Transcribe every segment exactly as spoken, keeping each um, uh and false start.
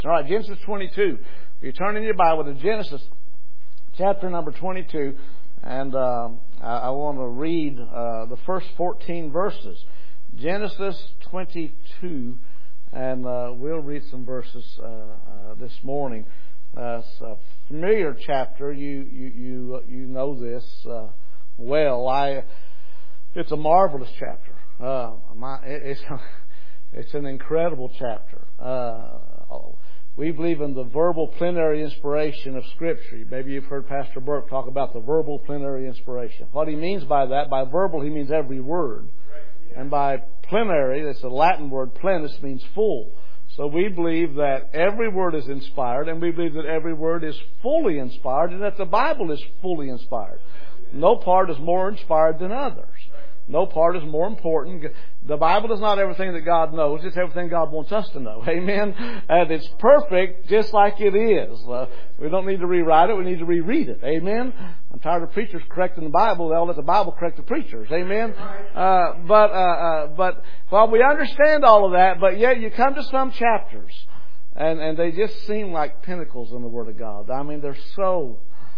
All right, Genesis twenty-two. If you turn in your Bible to Genesis chapter number twenty-two, and uh, I, I want to read uh, the first fourteen verses. Genesis twenty-two, and uh, we'll read some verses uh, uh, this morning. Uh, it's a familiar chapter. You you you you know this uh, well. I it's a marvelous chapter. Uh, my, it's it's an incredible chapter. Uh, We believe in the verbal plenary inspiration of Scripture. Maybe you've heard Pastor Burke talk about the verbal plenary inspiration. What he means by that, by verbal, he means every word. Right. Yeah. And by plenary, that's a Latin word, plenus, means full. So we believe that every word is inspired, and we believe that every word is fully inspired, and that the Bible is fully inspired. No part is more inspired than others. No part is more important. The Bible is not everything that God knows. It's everything God wants us to know. Amen? And it's perfect just like it is. Uh, we don't need to rewrite it. We need to reread it. Amen? I'm tired of preachers correcting the Bible. They'll let the Bible correct the preachers. Amen? Uh, but, uh, uh, but, well, we understand all of that, but yet you come to some chapters and, and they just seem like pinnacles in the Word of God. I mean, they're so,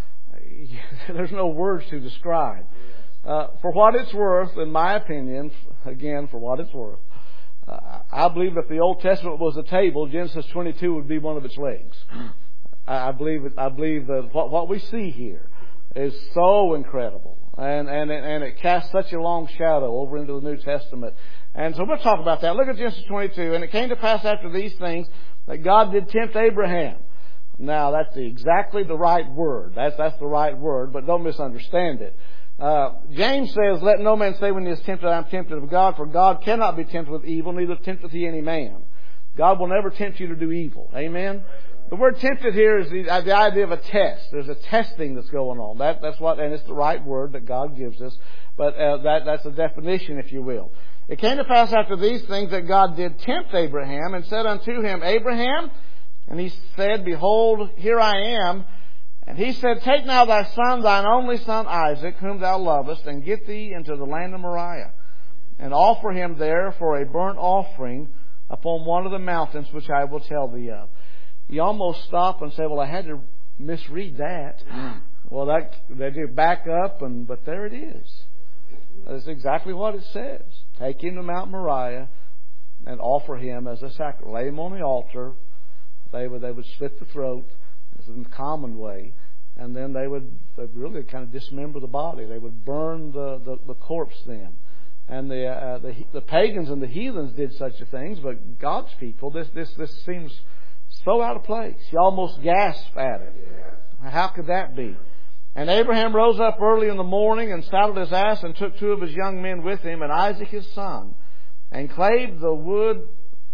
there's no words to describe. Uh, for what it's worth, in my opinion, again, for what it's worth, uh, I believe if the Old Testament was a table, Genesis twenty-two would be one of its legs. I, I believe it, I believe that what, what we see here is so incredible, and and and it casts such a long shadow over into the New Testament. And so we'll talk about that. Look at Genesis twenty-two. And it came to pass after these things that God did tempt Abraham. Now that's the, exactly the right word. That's that's the right word, but don't misunderstand it. Uh, James says, let no man say when he is tempted, I am tempted of God, for God cannot be tempted with evil, neither tempteth he any man. God will never tempt you to do evil. Amen? The word tempted here is the, the idea of a test. There's a testing that's going on. That, that's what, and it's the right word that God gives us, but uh, that, that's a definition, if you will. It came to pass after these things that God did tempt Abraham, and said unto him, Abraham, and he said, Behold, here I am. And he said, Take now thy son, thine only son Isaac, whom thou lovest, and get thee into the land of Moriah, and offer him there for a burnt offering upon one of the mountains which I will tell thee of. You almost stop and say, Well, I had to misread that. Mm. Well, that they do back up, and but there it is. That's exactly what it says. Take him to Mount Moriah and offer him as a sacrifice. Lay him on the altar. They would they would slit the throat. In the common way, and then they would they'd really kind of dismember the body. They would burn the, the, the corpse then, and the, uh, the the pagans and the heathens did such a things, but God's people, this this this seems so out of place. You almost gasp at it. How could that be? And Abraham rose up early in the morning and saddled his ass and took two of his young men with him and Isaac his son, and clave the wood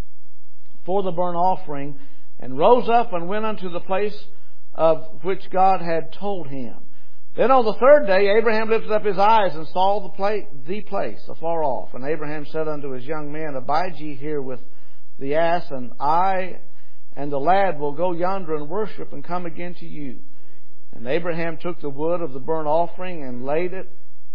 for the burnt offering, and rose up and went unto the place of which God had told him. Then on the third day Abraham lifted up his eyes and saw the place, the place afar off. And Abraham said unto his young men, Abide ye here with the ass, and I and the lad will go yonder and worship, and come again to you. And Abraham took the wood of the burnt offering and laid it,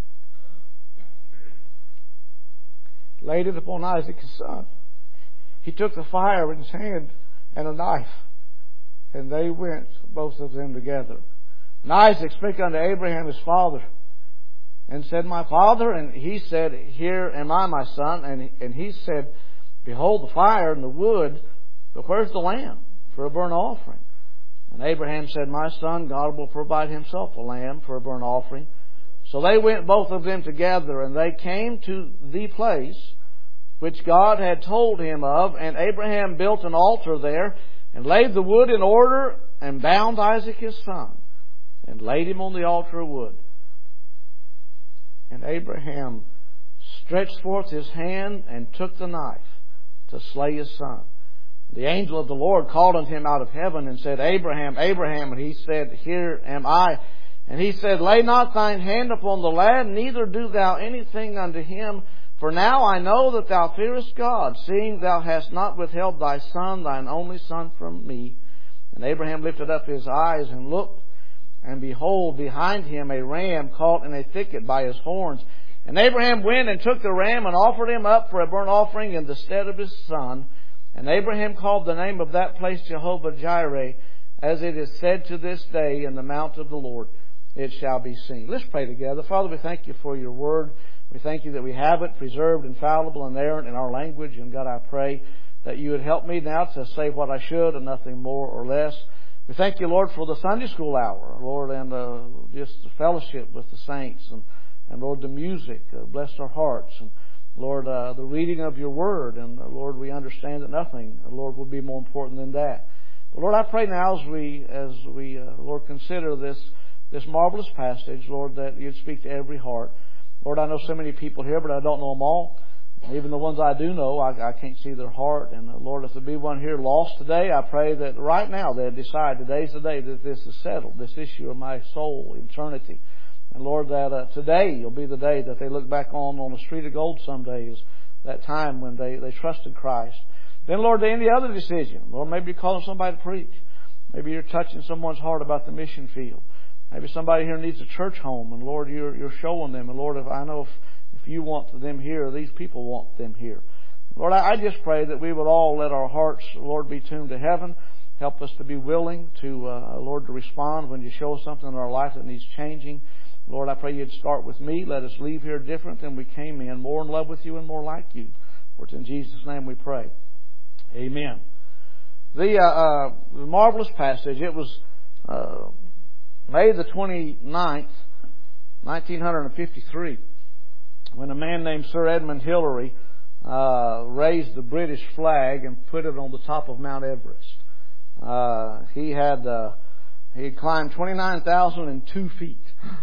laid it upon Isaac his son. He took the fire in his hand and a knife, and they went, both of them together. And Isaac spake unto Abraham his father, and said, My father? And he said, Here am I, my son. And, and he said, Behold the fire and the wood, but where's the lamb for a burnt offering? And Abraham said, My son, God will provide himself a lamb for a burnt offering. So they went, both of them together, and they came to the place which God had told him of. And Abraham built an altar there, and laid the wood in order, and bound Isaac his son, and laid him on the altar of wood. And Abraham stretched forth his hand, and took the knife to slay his son. The angel of the Lord called unto him out of heaven, and said, Abraham, Abraham. And he said, Here am I. And he said, Lay not thine hand upon the lad, neither do thou anything unto him. For now I know that thou fearest God, seeing thou hast not withheld thy son, thine only son, from me. And Abraham lifted up his eyes and looked, and behold, behind him a ram caught in a thicket by his horns. And Abraham went and took the ram and offered him up for a burnt offering in the stead of his son. And Abraham called the name of that place Jehovah Jireh, as it is said to this day, in the mount of the Lord it shall be seen. Let's pray together. Father, we thank you for your word. We thank you that we have it preserved, infallible, and inerrant in our language. And God, I pray that you would help me now to say what I should and nothing more or less. We thank you, Lord, for the Sunday school hour, Lord, and uh, just the fellowship with the saints. And, and Lord, the music. Uh, bless our hearts. And Lord, uh, the reading of your word. And uh, Lord, we understand that nothing, uh, Lord, will be more important than that. But Lord, I pray now as we, as we uh, Lord, consider this this marvelous passage, Lord, that you'd speak to every heart. Lord, I know so many people here, but I don't know them all. And even the ones I do know, I, I can't see their heart. And uh, Lord, if there be one here lost today, I pray that right now they'll decide today's the day that this is settled, this issue of my soul, eternity. And Lord, that uh, today will be the day that they look back on on the street of gold someday, is that time when they, they trusted Christ. Then, Lord, to any other decision, Lord, maybe you're calling somebody to preach. Maybe you're touching someone's heart about the mission field. Maybe somebody here needs a church home, and Lord, you're you're showing them. And Lord, if I know if, if you want them here, these people want them here. Lord, I, I just pray that we would all let our hearts, Lord, be tuned to heaven. Help us to be willing to, uh, Lord, to respond when you show us something in our life that needs changing. Lord, I pray you'd start with me. Let us leave here different than we came in, more in love with you and more like you. For it's in Jesus' name we pray. Amen. The, uh, uh, the marvelous passage, it was uh, May the twenty-ninth, nineteen fifty-three, when a man named Sir Edmund Hillary uh, raised the British flag and put it on the top of Mount Everest. Uh, he had uh, he had climbed twenty-nine thousand two feet.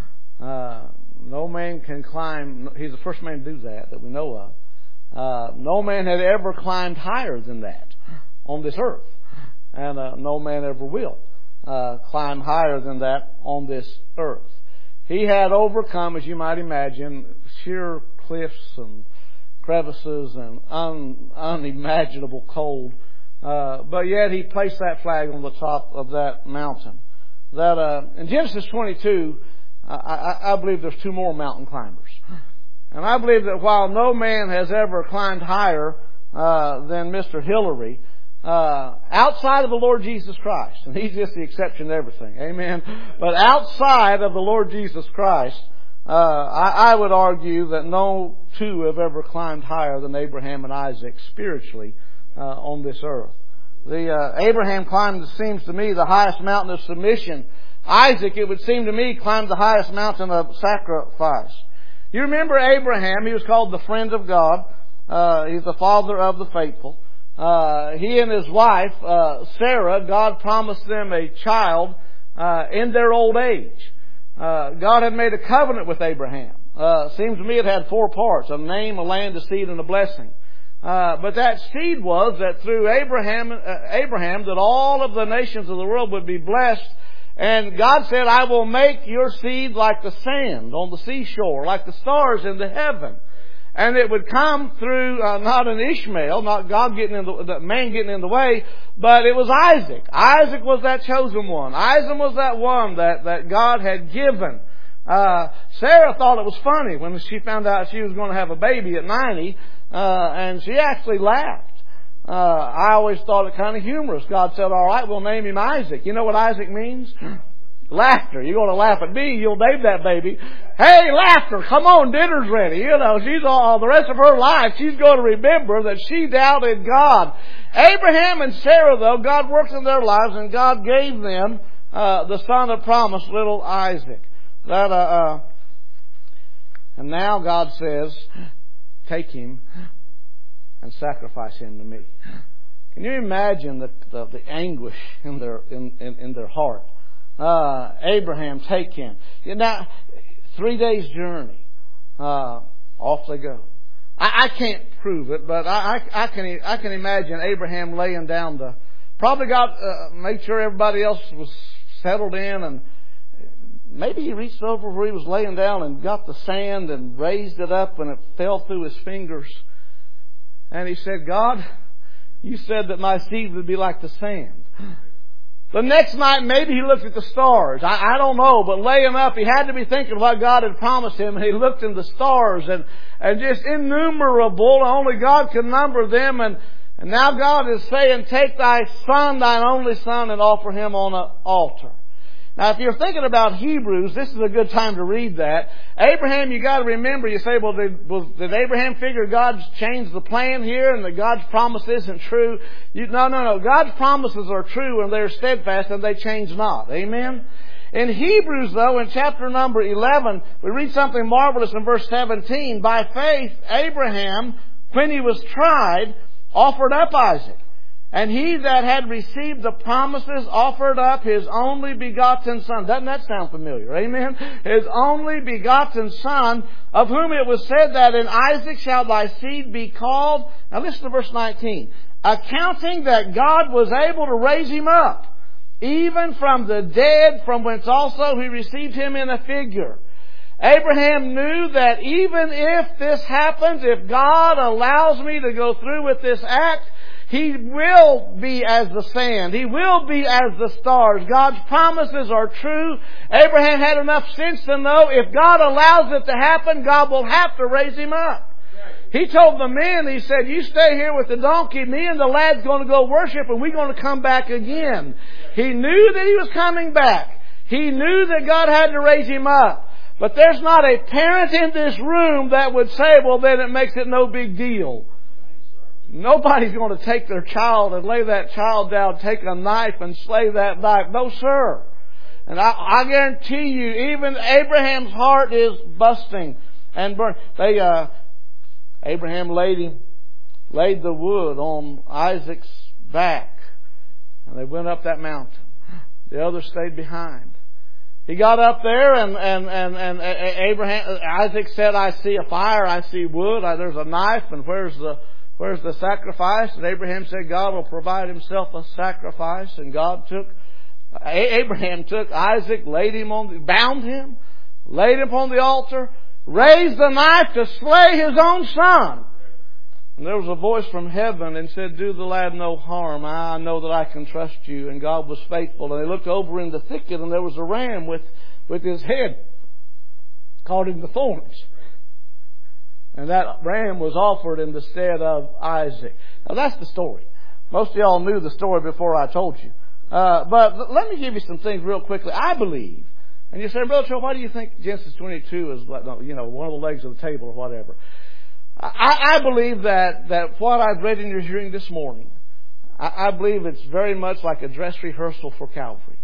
Uh, no man can climb. He's the first man to do that that we know of. Uh, no man had ever climbed higher than that on this earth, and uh, no man ever will uh, climb higher than that on this earth. He had overcome, as you might imagine, sheer cliffs and crevices and un, unimaginable cold, uh, but yet he placed that flag on the top of that mountain. That uh, in Genesis twenty-two, I, I, I believe there's two more mountain climbers. And I believe that while no man has ever climbed higher uh, than Mister Hillary, uh, outside of the Lord Jesus Christ, and he's just the exception to everything, amen. But outside of the Lord Jesus Christ, uh, I, I would argue that no two have ever climbed higher than Abraham and Isaac spiritually uh, on this earth. The uh, Abraham climbed, it seems to me, the highest mountain of submission. Isaac, it would seem to me, climbed the highest mountain of sacrifice. You remember Abraham, he was called the friend of God. Uh, he's the father of the faithful. Uh, he and his wife, uh, Sarah, God promised them a child uh, in their old age. Uh, God had made a covenant with Abraham. Uh, seems to me it had four parts: a name, a land, a seed, and a blessing. Uh, but that seed was that through Abraham, uh, Abraham, that all of the nations of the world would be blessed. And God said, I will make your seed like the sand on the seashore, like the stars in the heaven. And it would come through uh, not an Ishmael, not God getting in the, the man getting in the way, but it was Isaac. Isaac was that chosen one. Isaac was that one that, that God had given. Uh, Sarah thought it was funny when she found out she was going to have a baby at ninety, uh, and she actually laughed. Uh, I always thought it kind of humorous. God said, all right, we'll name him Isaac. You know what Isaac means? Laughter. You're going to laugh at me, you'll name that baby. Hey, laughter, come on, dinner's ready. You know, she's all, the rest of her life, she's going to remember that she doubted God. Abraham and Sarah, though, God worked in their lives, and God gave them uh, the son of promise, little Isaac. That, uh, uh, and now God says, take him and sacrifice him to me. Can you imagine the the, the anguish in their in, in, in their heart? Uh, Abraham, take him. Now, three days journey. Uh, off they go. I, I can't prove it, but I, I, I can I can imagine Abraham laying down the. Probably got uh, made sure everybody else was settled in, and maybe he reached over where he was laying down and got the sand and raised it up, and it fell through his fingers. And he said, God, you said that my seed would be like the sand. The next night, maybe he looked at the stars. I, I don't know, but laying up, he had to be thinking what God had promised him. And he looked in the stars, and, and just innumerable. Only God could number them. And, And now God is saying, take thy son, thine only son, and offer him on an altar. Now, if you're thinking about Hebrews, this is a good time to read that. Abraham, you got to remember, you say, well, did, was, did Abraham figure God's changed the plan here and that God's promise isn't true? You, no, no, no. God's promises are true and they're steadfast and they change not. Amen? In Hebrews, though, in chapter number eleven, we read something marvelous in verse seventeen. By faith, Abraham, when he was tried, offered up Isaac. And he that had received the promises offered up his only begotten son. Doesn't that sound familiar? Amen? His only begotten son, of whom it was said that in Isaac shall thy seed be called. Now listen to verse nineteen. Accounting that God was able to raise him up, even from the dead, from whence also he received him in a figure. Abraham knew that even if this happens, if God allows me to go through with this act, He will be as the sand. He will be as the stars. God's promises are true. Abraham had enough sense to know if God allows it to happen, God will have to raise him up. He told the men, he said, you stay here with the donkey. Me and the lad's going to go worship and we're going to come back again. He knew that he was coming back. He knew that God had to raise him up. But there's not a parent in this room that would say, well, then it makes it no big deal. Nobody's going to take their child and lay that child down, take a knife and slay that knife. No, sir. And I, I guarantee you, even Abraham's heart is busting and burning. They, uh, Abraham laid him, laid the wood on Isaac's back, and they went up that mountain. The others stayed behind. He got up there, and and and and Abraham, Isaac said, "I see a fire, I see wood, I, there's a knife, and where's the where's the sacrifice?" And Abraham said, "God will provide Himself a sacrifice." And God took Abraham took Isaac, laid him on, bound him, laid him upon the altar, raised the knife to slay his own son. And there was a voice from heaven and said, "Do the lad no harm. I know that I can trust you." And God was faithful. And they looked over in the thicket, and there was a ram with, with his head caught in the thorns. And that ram was offered in the stead of Isaac. Now that's the story. Most of y'all knew the story before I told you. Uh, but let me give you some things real quickly. I believe, and you say, "Brother Joe, why do you think Genesis twenty-two is like, you know, one of the legs of the table or whatever?" I, I believe that, that what I've read in your hearing this morning, I, I believe it's very much like a dress rehearsal for Calvary.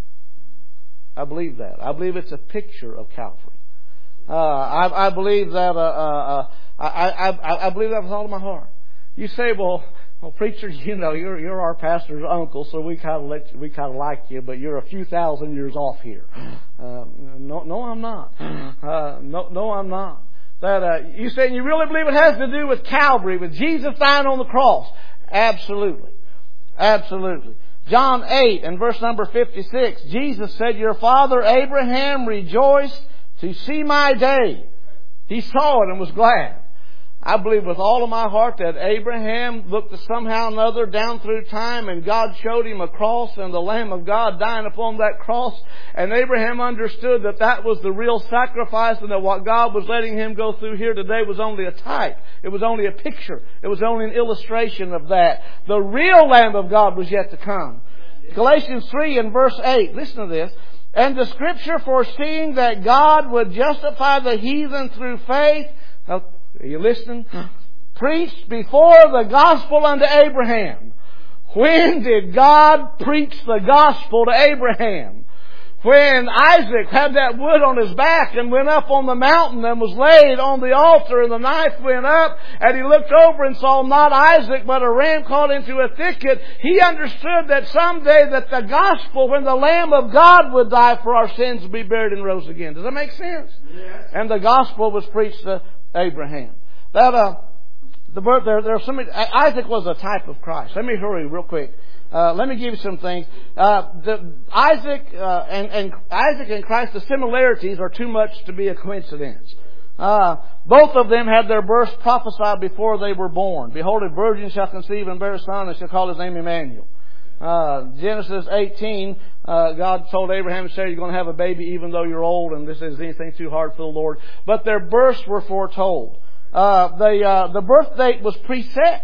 I believe that. I believe it's a picture of Calvary. Uh, I, I believe that. Uh, uh, I, I, I believe that with all of my heart. You say, "Well, well, preacher, you know, you're you're our pastor's uncle, so we kind of let you, we kind of like you, but you're a few thousand years off here." Uh, no, no, I'm not. Uh, no, no, I'm not. That uh, you say, you really believe it has to do with Calvary, with Jesus dying on the cross? Absolutely, absolutely. John eight and verse number fifty-six, Jesus said, "Your father Abraham rejoiced to see my day." He saw it and was glad. I believe with all of my heart that Abraham looked somehow or another down through time, and God showed him a cross and the Lamb of God dying upon that cross. And Abraham understood that that was the real sacrifice, and that what God was letting him go through here today was only a type. It was only a picture. It was only an illustration of that. The real Lamb of God was yet to come. Galatians three and verse eight. Listen to this. "And the Scripture, foreseeing that God would justify the heathen through faith," now, are you listening? "Preached before the gospel unto Abraham." When did God preach the gospel to Abraham? When Isaac had that wood on his back and went up on the mountain and was laid on the altar, and the knife went up, and he looked over and saw not Isaac but a ram caught into a thicket. He understood that someday that the gospel, when the Lamb of God would die for our sins, would be buried and rose again. Does that make sense? Yes. And the gospel was preached to Abraham. That uh, the there there are so many. Isaac was a type of Christ. Let me hurry real quick. Uh, let me give you some things. Uh, the, Isaac uh, and, and Isaac and Christ, the similarities are too much to be a coincidence. Uh, both of them had their births prophesied before they were born. "Behold, a virgin shall conceive and bear a son, and shall call his name Emmanuel." Uh, Genesis eighteen, uh, God told Abraham and Sarah, "You're going to have a baby even though you're old, and this is anything too hard for the Lord." But their births were foretold. Uh, the, uh, the birth date was preset.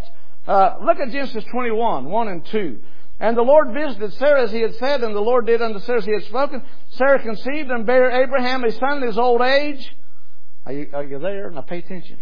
Uh, look at Genesis twenty-one, one and two. And the Lord visited Sarah as he had said, and the Lord did unto Sarah as he had spoken. Sarah conceived and bare Abraham a son in his old age. Are you, are you there? Now pay attention.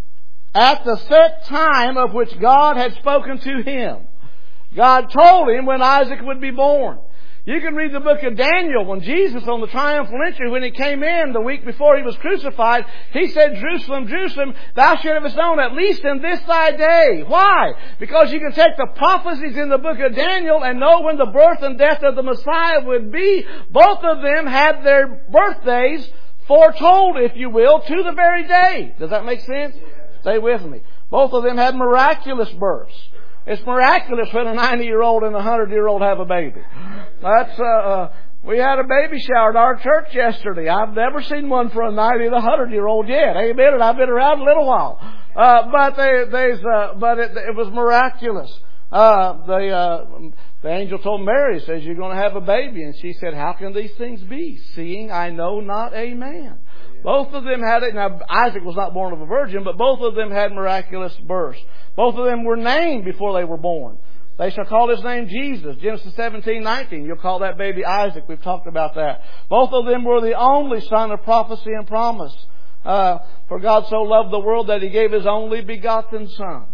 At the set time of which God had spoken to him. God told him when Isaac would be born. You can read the book of Daniel when Jesus on the triumphal entry, when he came in the week before he was crucified, he said, Jerusalem, Jerusalem, thou should have known at least in this thy day. Why? Because you can take the prophecies in the book of Daniel and know when the birth and death of the Messiah would be. Both of them had their birthdays foretold, if you will, to the very day. Does that make sense? Stay with me. Both of them had miraculous births. It's miraculous when a ninety-year-old and a hundred-year-old have a baby. That's, uh, uh, we had a baby shower at our church yesterday. I've never seen one for a ninety and a hundred-year-old yet. Amen. And I've been around a little while. Uh, but they, there's, uh, but it, it was miraculous. Uh, the, uh, the angel told Mary, says, you're going to have a baby. And she said, how can these things be? Seeing I know not a man. Both of them had it. Now, Isaac was not born of a virgin, but both of them had miraculous births. Both of them were named before they were born. They shall call his name Jesus. Genesis seventeen nineteen. You'll call that baby Isaac. We've talked about that. Both of them were the only son of prophecy and promise. Uh, for God so loved the world that he gave his only begotten Son.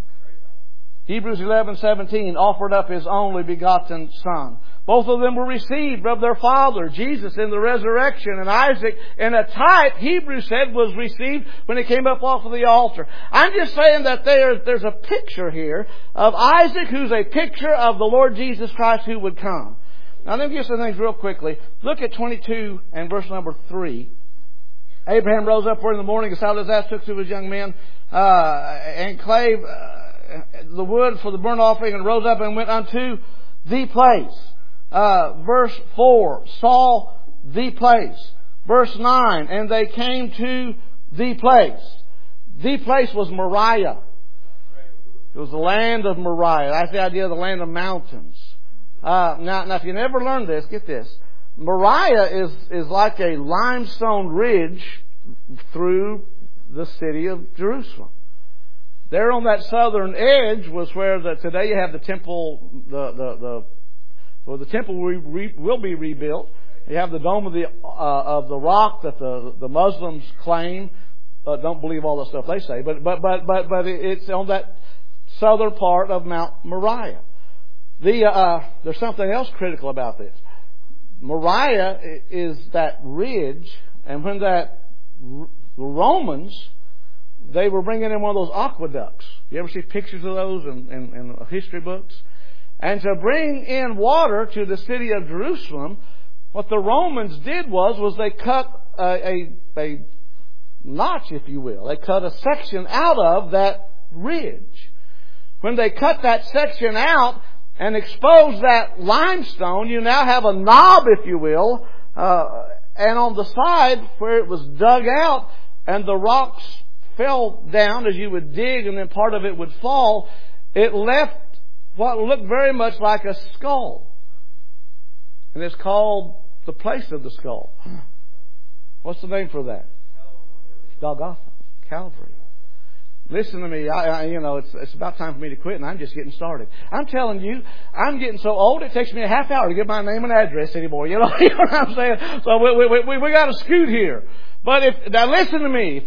Hebrews eleven seventeen offered up his only begotten Son. Both of them were received of their father, Jesus, in the resurrection. And Isaac, in a type, Hebrews said, was received when he came up off of the altar. I'm just saying that there, there's a picture here of Isaac, who's a picture of the Lord Jesus Christ who would come. Now, let me get some things real quickly. Look at twenty-two and verse number three. Abraham rose up early in the morning, and saddled his ass, took two of his young men, uh, and clave uh, the wood for the burnt offering, and rose up and went unto the place. Uh, verse four, saw the place. Verse nine, and they came to the place. The place was Moriah. It was the land of Moriah. That's the idea of the land of mountains. Uh, now, now, if you never learned this, get this. Moriah is, is like a limestone ridge through the city of Jerusalem. There on that southern edge was where the, today you have the temple, the, the, the Well, the temple will, re, will be rebuilt. You have the dome of the uh, of the rock that the the Muslims claim. Uh, don't believe all the stuff they say, but but but but but it's on that southern part of Mount Moriah. The uh, there's something else critical about this. Moriah is that ridge, and when that the Romans, they were bringing in one of those aqueducts. You ever see pictures of those in, in, in history books? And to bring in water to the city of Jerusalem, what the Romans did was, was they cut a, a, a notch, if you will. They cut a section out of that ridge. When they cut that section out and exposed that limestone, you now have a knob, if you will, uh, and on the side where it was dug out and the rocks fell down as you would dig and then part of it would fall, it left what looked very much like a skull. And it's called the place of the skull. What's the name for that? Golgotha. Calvary. Listen to me. I, I, you know, it's, it's about time for me to quit, and I'm just getting started. I'm telling you, I'm getting so old, it takes me a half hour to get my name and address anymore. You know, you know what I'm saying? So we, we, we, we got to scoot here. But if, now listen to me.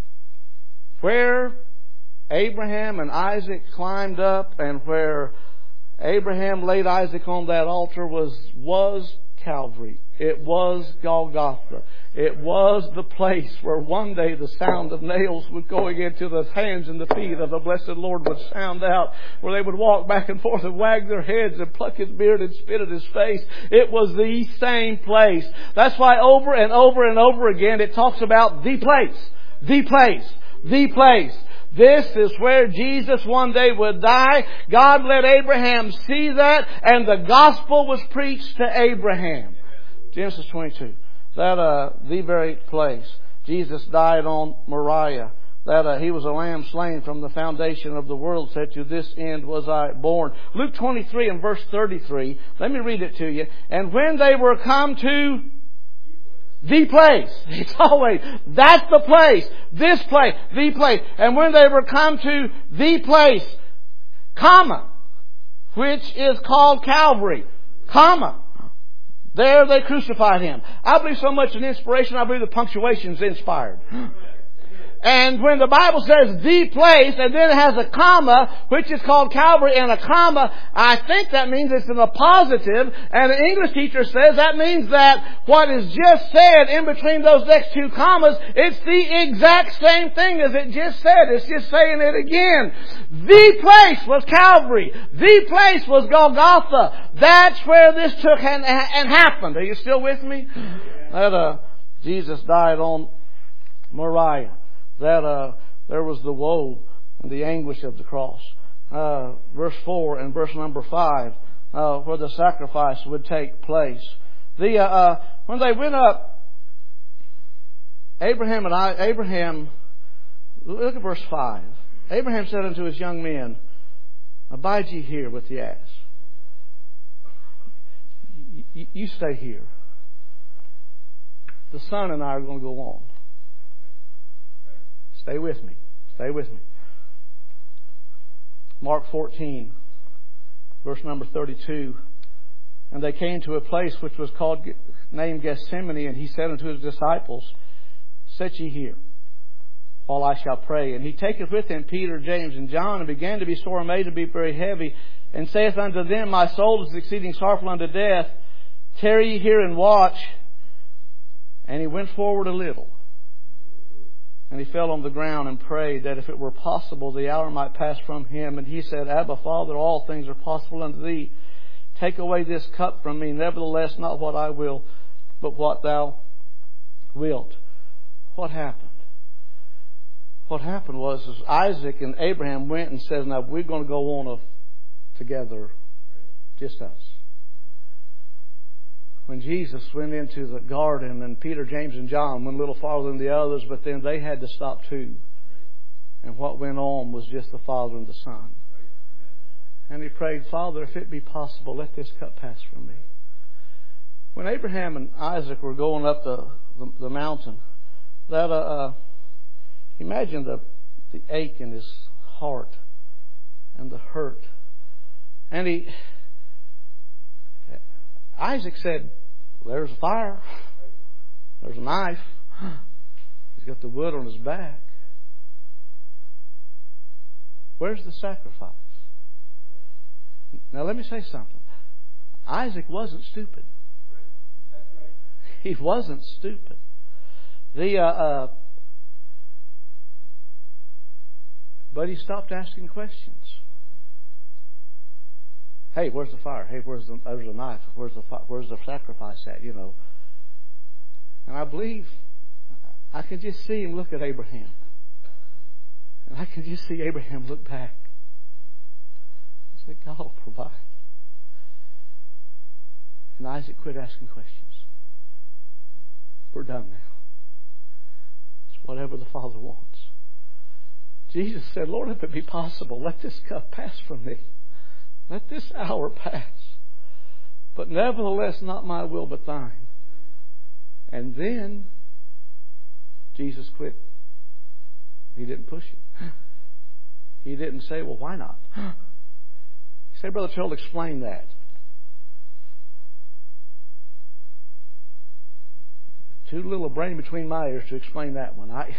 Where Abraham and Isaac climbed up, and where Abraham laid Isaac on that altar was was Calvary. It was Golgotha. It was the place where one day the sound of nails would going into the hands and the feet of the blessed Lord would sound out, where they would walk back and forth and wag their heads and pluck his beard and spit at his face. It was the same place. That's why over and over and over again it talks about the place, the place, the place. This is where Jesus one day would die. God let Abraham see that, and the gospel was preached to Abraham. Genesis twenty-two. That, uh, the very place. Jesus died on Moriah. That, uh, he was a lamb slain from the foundation of the world, said, to this end was I born. Luke twenty-three and verse thirty-three. Let me read it to you. And when they were come to the place. It's always, that's the place. This place. The place. And when they were come to the place, comma, which is called Calvary, comma. There they crucified Him. I believe so much in inspiration, I believe the punctuation is inspired. And when the Bible says the place, and then it has a comma, which is called Calvary, and a comma, I think that means it's in a positive, and the English teacher says that means that what is just said in between those next two commas, it's the exact same thing as it just said. It's just saying it again. The place was Calvary. The place was Golgotha. That's where this took and, and happened. Are you still with me? That uh, Jesus died on Moriah. That uh, there was the woe and the anguish of the cross. Uh, verse four and verse number five, uh, where the sacrifice would take place. The uh, uh, when they went up, Abraham and I, Abraham, look at verse five. Abraham said unto his young men, "Abide ye here with the ass. You, you stay here. The son and I are going to go on. Stay with me. Stay with me." Mark fourteen, verse number thirty-two. And they came to a place which was called, named Gethsemane, and He said unto His disciples, "Sit ye here, while I shall pray." And He taketh with Him Peter, James, and John, and began to be sore made to be very heavy, and saith unto them, "My soul is exceeding sorrowful unto death. Tarry ye here and watch." And He went forward a little, and He fell on the ground and prayed that if it were possible, the hour might pass from Him. And He said, "Abba, Father, all things are possible unto Thee. Take away this cup from me. Nevertheless, not what I will, but what Thou wilt." What happened? What happened was is Isaac and Abraham went and said, "Now we're going to go on a, together, just us." When Jesus went into the garden, and Peter, James, and John went a little farther than the others, but then they had to stop too. And what went on was just the Father and the Son. And he prayed, "Father, if it be possible, let this cup pass from me." When Abraham and Isaac were going up the, the, the mountain, that uh, uh, imagine the, the ache in his heart and the hurt. And he... Isaac said, "There's a fire. There's a knife. He's got the wood on his back. Where's the sacrifice?" Now let me say something. Isaac wasn't stupid. He wasn't stupid. The uh, uh, but he stopped asking questions. Hey, where's the fire? Hey, where's the, there's the knife? Where's the where's the sacrifice at? You know. And I believe I can just see him look at Abraham, and I can just see Abraham look back and say, "God will provide." And Isaac quit asking questions. We're done now. It's whatever the Father wants. Jesus said, "Lord, if it be possible, let this cup pass from me. Let this hour pass. But nevertheless, not my will, but thine." And then Jesus quit. He didn't push it. He didn't say, "Well, why not?" He said, "Brother Terrell, explain that." Too little brain between my ears to explain that one. I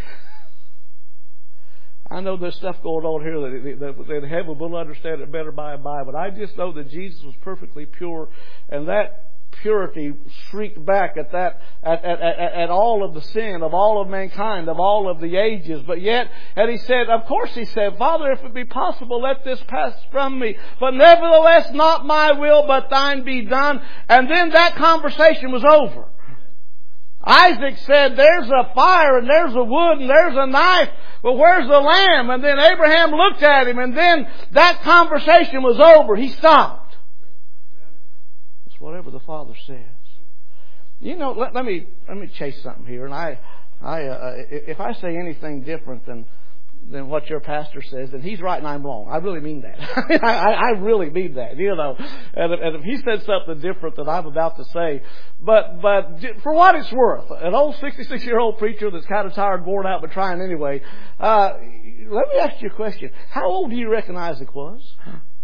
I know there's stuff going on here that, that, that heaven will understand it better by and by, but I just know that Jesus was perfectly pure, and that purity shrieked back at that at, at, at, at all of the sin of all of mankind, of all of the ages. But yet, and He said, of course He said, "Father, if it be possible, let this pass from me. But nevertheless, not my will, but thine be done." And then that conversation was over. Isaac said, "There's a fire, and there's a wood, and there's a knife, but where's the lamb?" And then Abraham looked at him, and then that conversation was over. He stopped. It's whatever the Father says. You know, let, let me let me chase something here. And I, I, uh, if I say anything different than than what your pastor says, then he's right and I'm wrong. I really mean that. I, I really mean that. You know, and if, and if he said something different than I'm about to say, but but for what it's worth, an old sixty-six year old preacher that's kind of tired, worn out, but trying anyway. Uh, let me ask you a question: how old do you reckon Isaac was?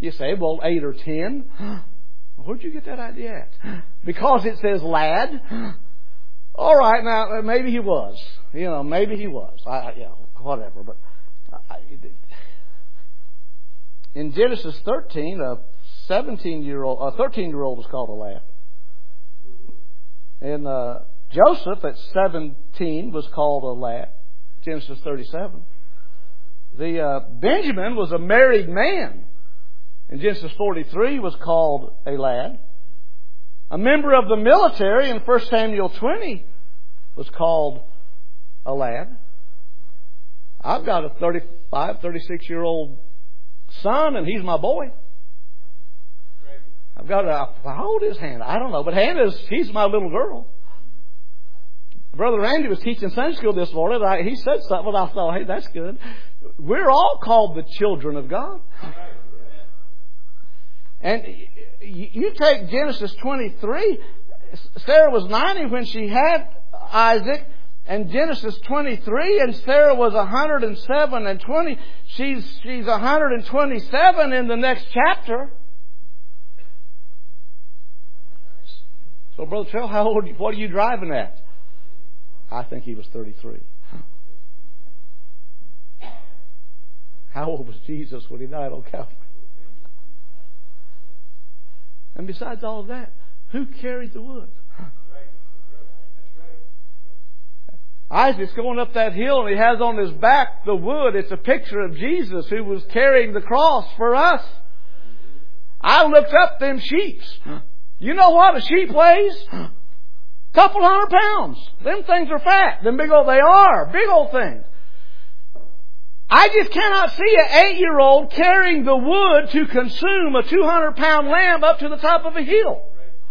You say, well, eight or ten. Where'd you get that idea at? Because it says lad. All right, now maybe he was. You know, maybe he was. I, you know, whatever. But I, in Genesis thirteen, a seventeen-year-old, a thirteen-year-old was called a lad. And uh, Joseph at seventeen was called a lad. Genesis thirty-seven. The uh, Benjamin was a married man. In Genesis forty-three was called a lad. A member of the military in First Samuel twenty was called a lad. I've got a thirty-five, thirty-six-year-old son, and he's my boy. I've got a, how old is Hannah? I don't know, but Hannah's, she's my little girl. Brother Randy was teaching Sunday school this morning. I, he said something, and I thought, hey, that's good. We're all called the children of God. And you take Genesis twenty-three, Sarah was ninety when she had Isaac, and Genesis twenty-three, and Sarah was one hundred seven and twenty. She's, she's one hundred twenty-seven in the next chapter. So, Brother Trell, how old, what are you driving at? I think he was thirty-three. How old was Jesus when he died on Calvary? And besides all of that, who carried the wood? Isaac's going up that hill and he has on his back the wood. It's a picture of Jesus who was carrying the cross for us. I looked up them sheep. You know what a sheep weighs? Couple hundred pounds. Them things are fat. Them big old, they are big old things. I just cannot see an eight-year-old carrying the wood to consume a two hundred pound lamb up to the top of a hill.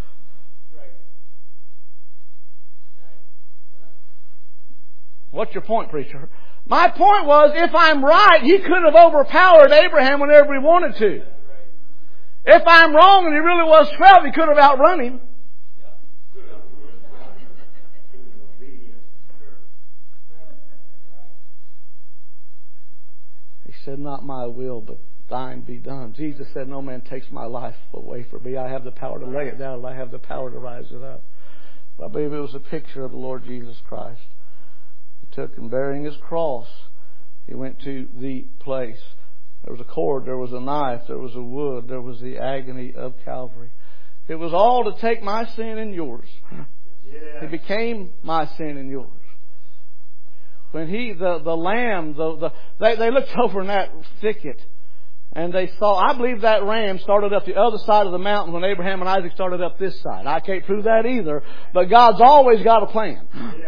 What's your point, preacher? My point was, if I'm right, he could have overpowered Abraham whenever he wanted to. If I'm wrong and he really was twelve, he could have outrun him. He said, not my will, but thine be done. Jesus said, no man takes my life away from me. I have the power to lay it down, and I have the power to rise it up. I believe it was a picture of the Lord Jesus Christ. He took and bearing his cross, he went to the place. There was a cord, there was a knife, there was a wood, there was the agony of Calvary. It was all to take my sin and yours. Yeah. He became my sin and yours. When he, the, the lamb, the, the, they, they looked over in that thicket and they saw, I believe that ram started up the other side of the mountain when Abraham and Isaac started up this side. I can't prove that either, but God's always got a plan.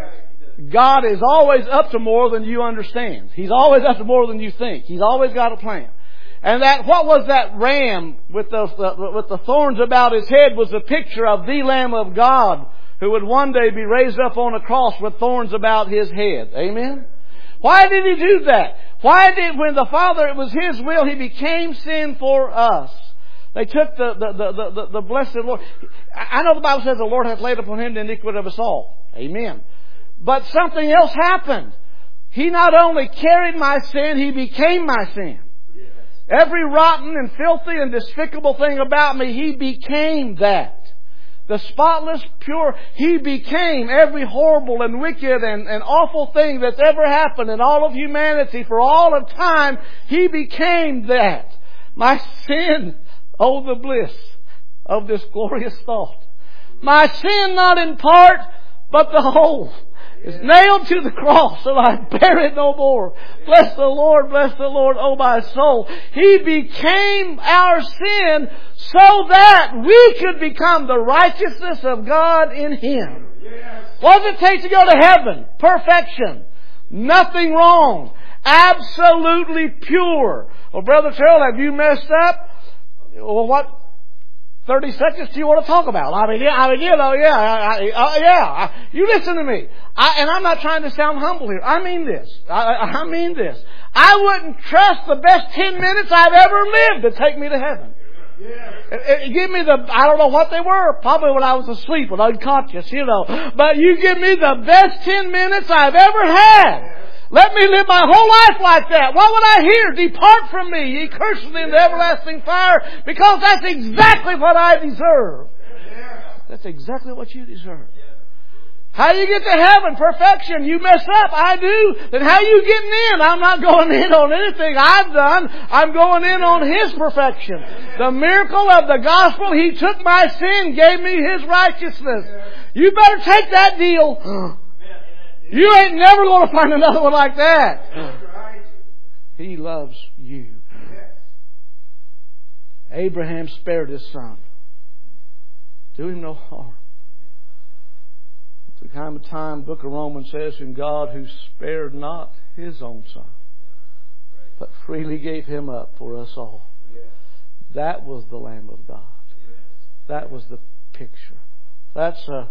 God is always up to more than you understand. He's always up to more than you think. He's always got a plan. And that, what was that ram with the, the, with the thorns about his head was a picture of the Lamb of God, who would one day be raised up on a cross with thorns about his head. Amen? Why did he do that? Why did, when the Father, it was his will, he became sin for us. They took the, the, the, the, the blessed Lord. I know the Bible says the Lord hath laid upon him the iniquity of us all. Amen. But something else happened. He not only carried my sin, he became my sin. Yes. Every rotten and filthy and despicable thing about me, he became that. The spotless, pure, he became every horrible and wicked and, and awful thing that's ever happened in all of humanity for all of time. He became that. My sin, oh the bliss of this glorious thought. My sin not in part, but the whole is nailed to the cross, so I bear it no more. Bless the Lord, bless the Lord, oh my soul. He became our sin so that we could become the righteousness of God in Him. What does it take to go to heaven? Perfection. Nothing wrong. Absolutely pure. Well, Brother Terrell, have you messed up? Well, what thirty seconds do you want to talk about? I mean, yeah, I mean, you know, yeah, I, I, uh, yeah. I, you listen to me. I, and I'm not trying to sound humble here. I mean this. I, I mean this. I wouldn't trust the best ten minutes I've ever lived to take me to heaven. Yeah. Give me the, I don't know what they were, probably when I was asleep, when unconscious, you know. But you give me the best ten minutes I've ever had. Let me live my whole life like that. What would I hear? Depart from me, ye cursed, into everlasting fire, because that's exactly what I deserve. That's exactly what you deserve. How do you get to heaven? Perfection. You mess up. I do. Then how are you getting in? I'm not going in on anything I've done. I'm going in on His perfection. The miracle of the gospel, He took my sin, gave me His righteousness. You better take that deal. You ain't never going to find another one like that. He loves you. Abraham spared his son. Do him no harm. The kind of time the book of Romans says, in God who spared not His own Son, but freely gave Him up for us all. That was the Lamb of God. That was the picture. That's uh,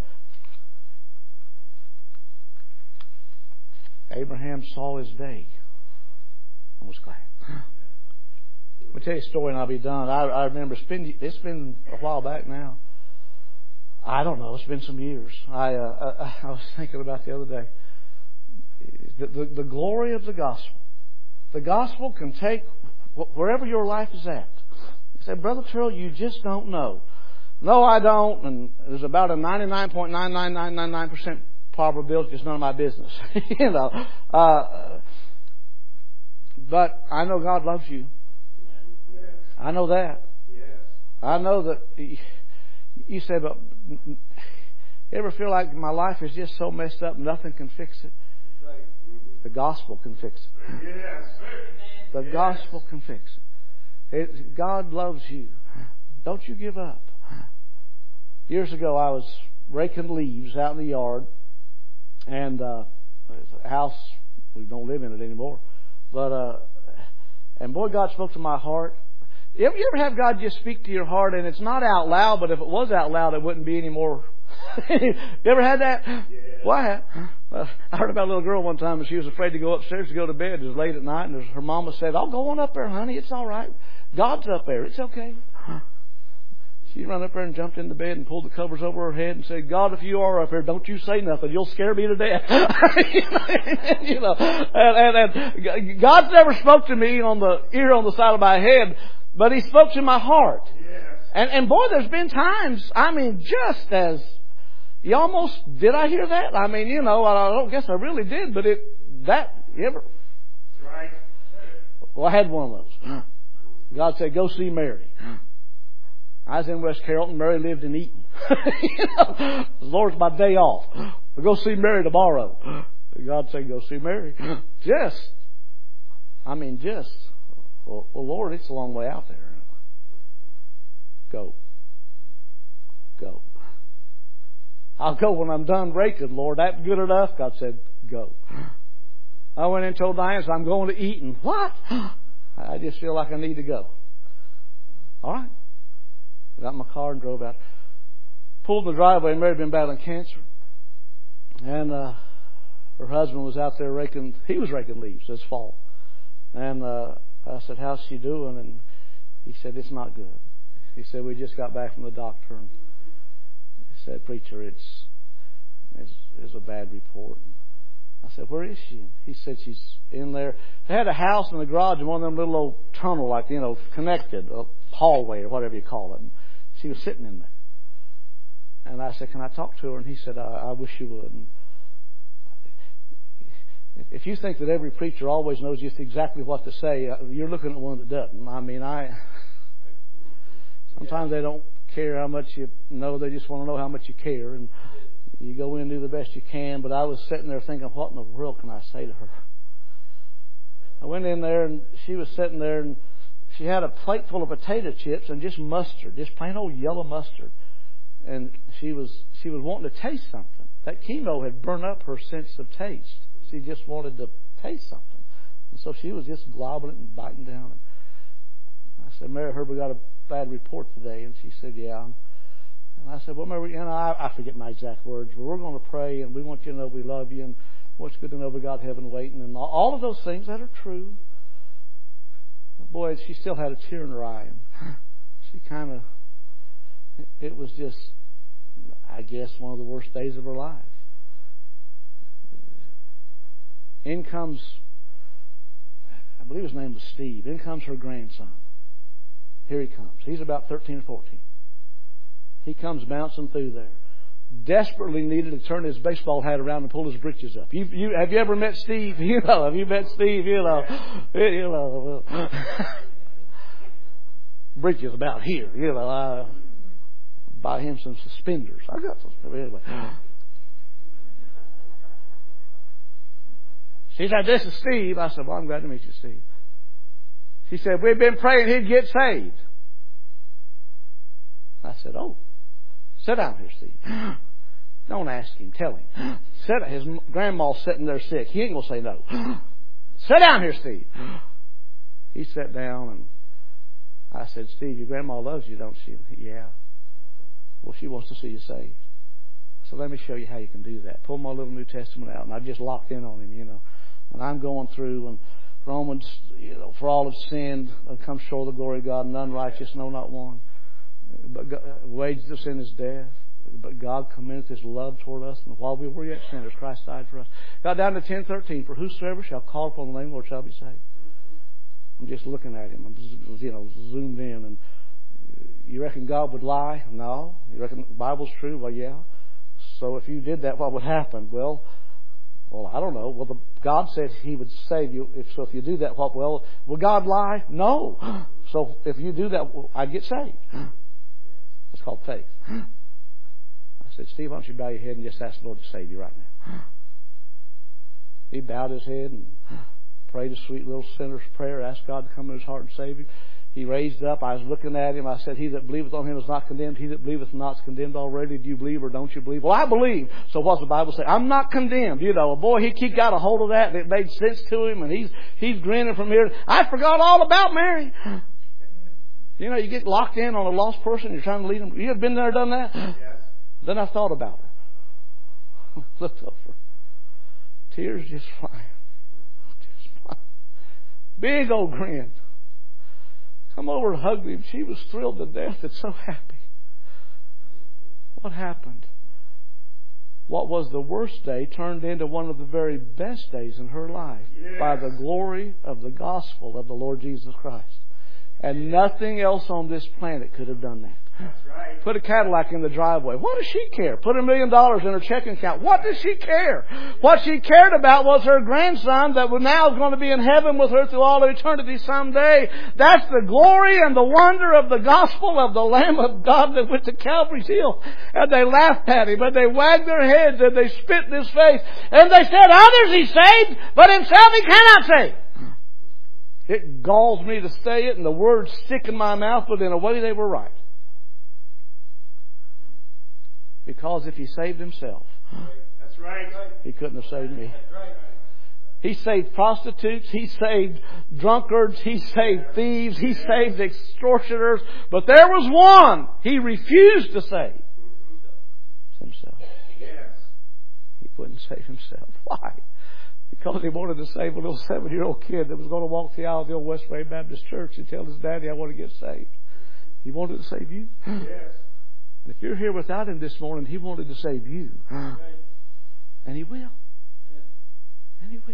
Abraham saw his day and was glad. Let me tell you a story and I'll be done. I, I remember it's been, it's been a while back now. I don't know. It's been some years. I, uh, I, I was thinking about the other day. The, the, the glory of the gospel. The gospel can take wherever your life is at. You say, Brother Terrell, you just don't know. No, I don't. And there's about a ninety-nine point nine nine nine nine nine percent probability it's none of my business. you know. Uh, but I know God loves you. I know that. I know that. He, You say, but you ever feel like my life is just so messed up, nothing can fix it? The gospel can fix it. The gospel can fix it. it. God loves you. Don't you give up. Years ago, I was raking leaves out in the yard, and uh, a house, we don't live in it anymore. But uh, and boy, God spoke to my heart. You ever, you ever have God just speak to your heart and it's not out loud, but if it was out loud, it wouldn't be any more. You ever had that? Yeah. Why? Well, I heard about a little girl one time and she was afraid to go upstairs to go to bed. It was late at night and her mama said, "I'll go on up there, honey. It's all right. God's up there. It's okay." She ran up there and jumped into bed and pulled the covers over her head and said, "God, if you are up here, don't you say nothing. You'll scare me to death." you know, and, and, and God never spoke to me on the ear on the side of my head, but He spoke to my heart. Yes. And, and boy, there's been times, I mean, just as, you almost, did I hear that? I mean, you know, I don't guess I really did, but it, that, you ever? Right. Well, I had one of those. God said, "Go see Mary." I was in West Carrollton. Mary lived in Eaton. you know, the Lord's my day off. We'll go see Mary tomorrow. God said, "Go see Mary." Just, I mean, just, well, well, Lord, it's a long way out there. Go. Go. I'll go when I'm done raking, Lord. That's good enough. God said, "Go." I went in and told Diane, "I'm going to Eaton." What? I just feel like I need to go. All right. Got in my car and drove out. Pulled in the driveway. Mary had been battling cancer. And uh, her husband was out there raking. He was raking leaves this fall. And uh, I said, "How's she doing?" And he said, "It's not good." He said, "We just got back from the doctor." And he said, "Preacher, it's, it's, it's a bad report." And I said, "Where is she?" And he said, "She's in there." They had a house in the garage and one of them little old tunnel, like, you know, connected, a hallway or whatever you call it. And she was sitting in there. And I said, "Can I talk to her?" And he said, I, I wish you would." And if you think that every preacher always knows just exactly what to say, you're looking at one that doesn't. I mean, I sometimes they don't care how much you know. They just want to know how much you care. And you go in and do the best you can. But I was sitting there thinking, what in the world can I say to her? I went in there and she was sitting there and she had a plate full of potato chips and just mustard, just plain old yellow mustard. And she was she was wanting to taste something. That chemo had burned up her sense of taste. She just wanted to taste something. And so she was just globbing it and biting down. And I said, "Mary, I heard we got a bad report today." And she said, "Yeah." And I said, "Well, Mary, you know, I, I forget my exact words, but we're going to pray and we want you to know we love you and what's good to know we got heaven waiting and all, all of those things that are true." Boy, she still had a tear in her eye. And she kind of, it was just, I guess, one of the worst days of her life. In comes, I believe his name was Steve. In comes her grandson. Here he comes. He's about thirteen or fourteen. He comes bouncing through there. Desperately needed to turn his baseball hat around and pull his britches up. You, you, have you ever met Steve? You know, have you met Steve? You know, you know. Britches about here. You know, I buy him some suspenders. I got some. Anyway. She said, "This is Steve." I said, "Well, I'm glad to meet you, Steve." She said, "We've been praying he'd get saved." I said, "Oh, sit down here, Steve. Don't ask him. Tell him. Sit. His grandma's sitting there sick. He ain't gonna say no. Sit down here, Steve." He sat down and I said, "Steve, your grandma loves you, don't she?" "Yeah." "Well, she wants to see you saved." So let me show you how you can do that. Pull my little New Testament out, and I just locked in on him, you know. And I'm going through, and Romans, you know, for all have sinned, and come short of the glory of God, and none righteous, no, not one. But God, wages of sin is death. But God commendeth His love toward us, and while we were yet sinners, Christ died for us. Got down to ten thirteen. For whosoever shall call upon the name of the Lord shall be saved. I'm just looking at him. I'm, you know, zoomed in, and you reckon God would lie? No. You reckon the Bible's true? Well, yeah. So if you did that, what would happen? Well, well, I don't know. Well, the, God said He would save you. If so, if you do that, what? Well, will God lie? No. So if you do that, well, I'd get saved. It's called faith. I said, "Steve, why don't you bow your head and just ask the Lord to save you right now?" He bowed his head and prayed a sweet little sinner's prayer, asked God to come in his heart and save him. He raised up. I was looking at him. I said, "He that believeth on Him is not condemned. He that believeth not is condemned already. Do you believe or don't you believe?" "Well, I believe." "So what's the Bible say?" "I'm not condemned." You know, boy, he, he got a hold of that, and it made sense to him, and he's he's grinning from here. I forgot all about Mary. You know, you get locked in on a lost person. You're trying to lead them. You ever been there, done that? Yes. Then I thought about her. Looked over. Tears just flying. Just flying. Big old grin. Come over and hugged him. She was thrilled to death and so happy. What happened? What was the worst day turned into one of the very best days in her life, yes, by the glory of the gospel of the Lord Jesus Christ. And nothing else on this planet could have done that. That's right. Put a Cadillac in the driveway. What does she care? Put a million dollars in her checking account. What does she care? What she cared about was her grandson that now is going to be in heaven with her through all eternity someday. That's the glory and the wonder of the gospel of the Lamb of God that went to Calvary's Hill. And they laughed at him, and they wagged their heads, and they spit in his face. And they said, "Others He saved, but Himself He cannot save." It galls me to say it, and the words stick in my mouth, but in a way they were right. Because if He saved Himself, that's right, He couldn't have saved me. He saved prostitutes, He saved drunkards, He saved thieves, He saved extortioners, but there was one He refused to save. Himself. He wouldn't save Himself. Why? Because He wanted to save a little seven-year-old kid that was going to walk the aisle of the old Westway Baptist Church and tell his daddy, "I want to get saved." He wanted to save you. Yes. And if you're here without Him this morning, He wanted to save you. And He will. And He will.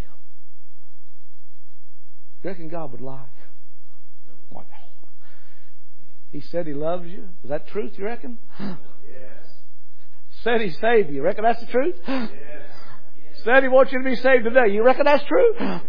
You reckon God would lie? What? He said He loves you. Is that truth, you reckon? Yes. Said He saved you. You reckon that's the truth? Yes. Said He wants you to be saved today. You reckon that's true?